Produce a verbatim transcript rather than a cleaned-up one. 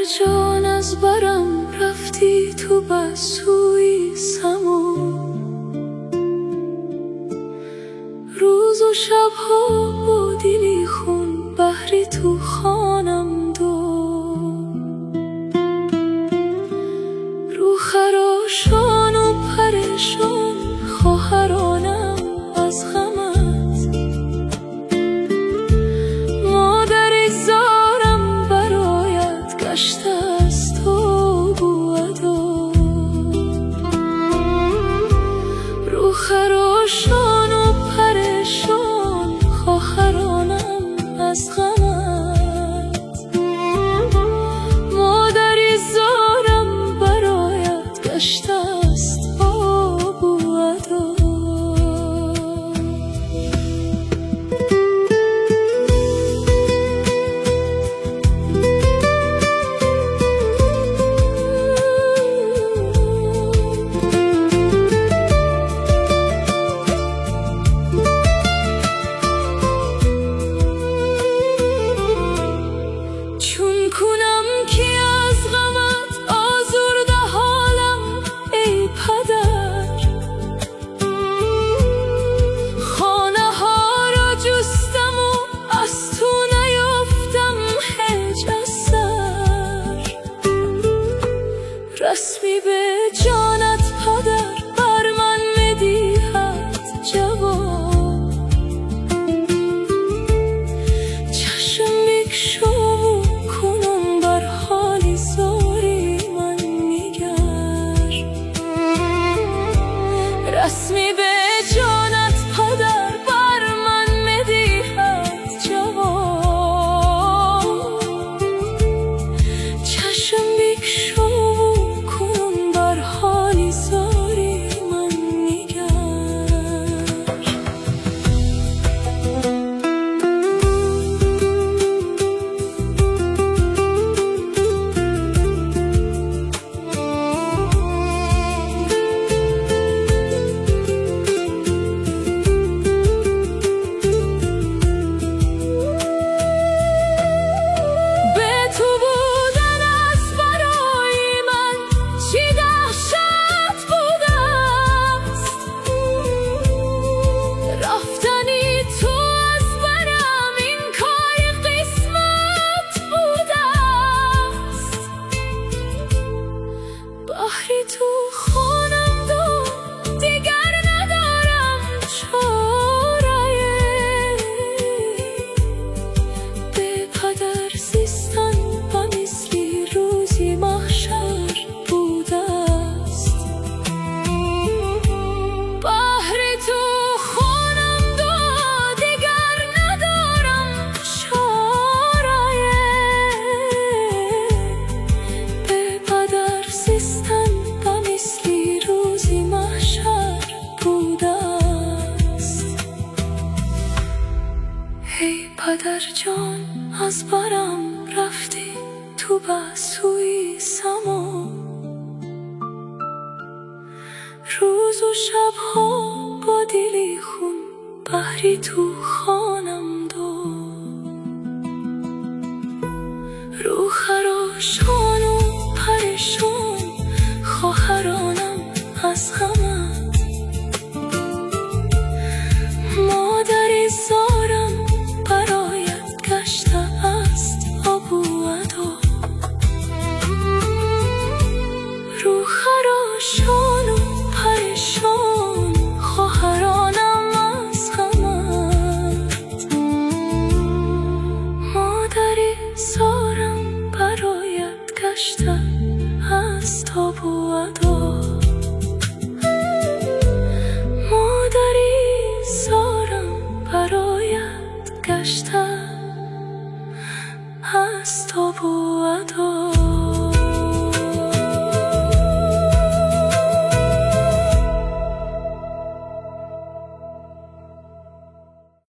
جان از برم رفتی تو بسوی سما، روز و شبها با دلی خون بحری تو خانم دو، رو خراشان و پریشان خواهرانم از غمت، مادری زارم برایت گشته است و بودا، رو خراشان و پریشان خواهرانم از غمت، مادری زارم برایت گشته است و بودا. چون کنم که از غمت آزرده حالم ای پدر، خانه ها را جستم و از تو نیافتم هیچ اثر، رسمی به جانت پدر بر من میدهد جواب، چشم بگشا کنم بر حالی زاری من نگر، رسمی به جانت پدر بر من میدهد جواب، چشم بگشا کنم بر حالی زاری من نگر. بحری تو خانم دو دیگر ندارم چاره، به پدر زیستن و مثلی روزی محشر بوده است، بحری تو خانم دو دیگر ندارم چاره، به پدر زیستن ای پدر جان از برم رفتی تو بسوی سما، روز و شبها با دلی خون بحری تو خانم دو، رو خراشان و پریشان خواهرانم از غمت، مادری زارم برایت گشته است آبودا، رو خراشان و پریشان خواهرانم از غمت، مادری زارم برایت گشته است آبودا، مادری زارم برایت گشته است آبودا.